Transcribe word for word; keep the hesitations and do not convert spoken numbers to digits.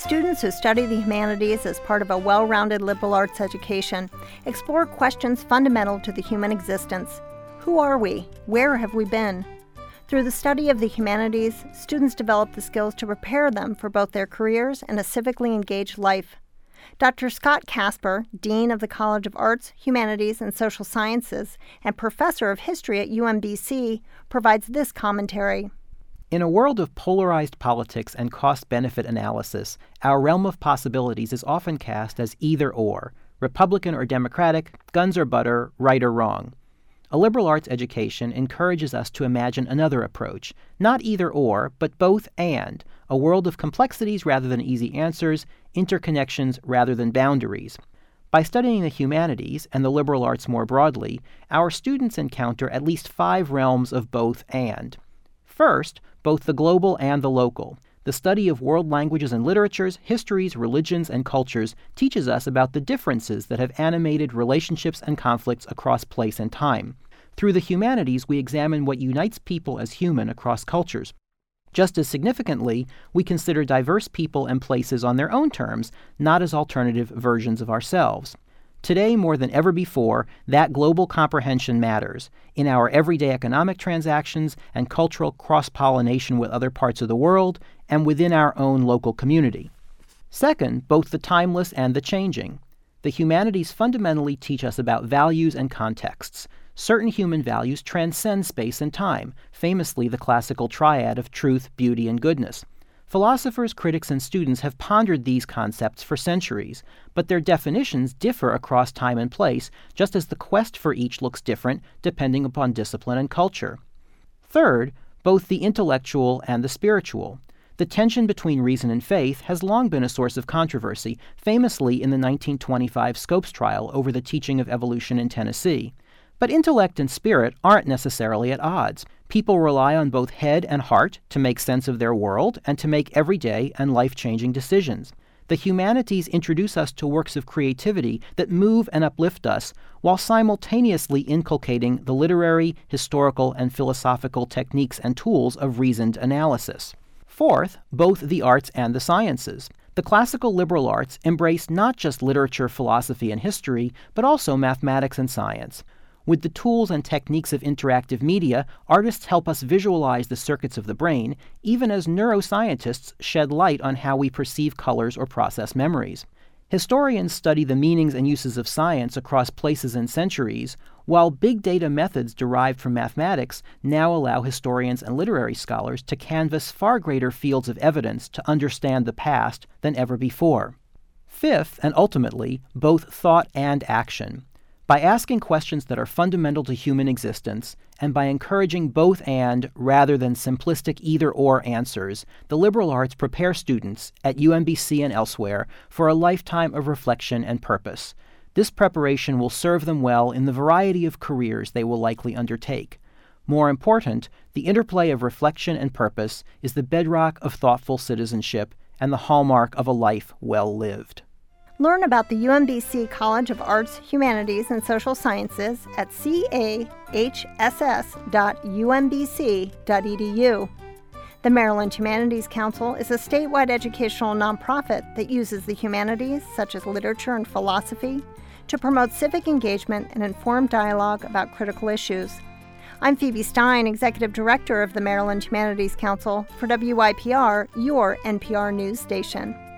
Students who study the humanities as part of a well-rounded liberal arts education explore questions fundamental to the human existence. Who are we? Where have we been? Through the study of the humanities, students develop the skills to prepare them for both their careers and a civically engaged life. Doctor Scott Casper, Dean of the College of Arts, Humanities, and Social Sciences and Professor of History at U M B C, provides this commentary. In a world of polarized politics and cost-benefit analysis, our realm of possibilities is often cast as either-or, Republican or Democratic, guns or butter, right or wrong. A liberal arts education encourages us to imagine another approach, not either-or, but both and, a world of complexities rather than easy answers, interconnections rather than boundaries. By studying the humanities and the liberal arts more broadly, our students encounter at least five realms of both and. First, both the global and the local. The study of world languages and literatures, histories, religions, and cultures teaches us about the differences that have animated relationships and conflicts across place and time. Through the humanities, we examine what unites people as human across cultures. Just as significantly, we consider diverse people and places on their own terms, not as alternative versions of ourselves. Today, more than ever before, that global comprehension matters in our everyday economic transactions and cultural cross-pollination with other parts of the world and within our own local community. Second, both the timeless and the changing. The humanities fundamentally teach us about values and contexts. Certain human values transcend space and time, famously the classical triad of truth, beauty, and goodness. Philosophers, critics, and students have pondered these concepts for centuries, but their definitions differ across time and place, just as the quest for each looks different depending upon discipline and culture. Third, both the intellectual and the spiritual. The tension between reason and faith has long been a source of controversy, famously in the nineteen twenty-five Scopes trial over the teaching of evolution in Tennessee. But intellect and spirit aren't necessarily at odds. People rely on both head and heart to make sense of their world and to make everyday and life-changing decisions. The humanities introduce us to works of creativity that move and uplift us while simultaneously inculcating the literary, historical, and philosophical techniques and tools of reasoned analysis. Fourth, both the arts and the sciences. The classical liberal arts embrace not just literature, philosophy, and history, but also mathematics and science. With the tools and techniques of interactive media, artists help us visualize the circuits of the brain, even as neuroscientists shed light on how we perceive colors or process memories. Historians study the meanings and uses of science across places and centuries, while big data methods derived from mathematics now allow historians and literary scholars to canvass far greater fields of evidence to understand the past than ever before. Fifth, and ultimately, both thought and action. By asking questions that are fundamental to human existence, and by encouraging both and rather than simplistic either-or answers, the liberal arts prepare students, at U M B C and elsewhere, for a lifetime of reflection and purpose. This preparation will serve them well in the variety of careers they will likely undertake. More important, the interplay of reflection and purpose is the bedrock of thoughtful citizenship and the hallmark of a life well lived. Learn about the U M B C College of Arts, Humanities, and Social Sciences at c a h s s dot u m b c dot e d u. The Maryland Humanities Council is a statewide educational nonprofit that uses the humanities, such as literature and philosophy, to promote civic engagement and informed dialogue about critical issues. I'm Phoebe Stein, Executive Director of the Maryland Humanities Council, for W I P R, your N P R news station.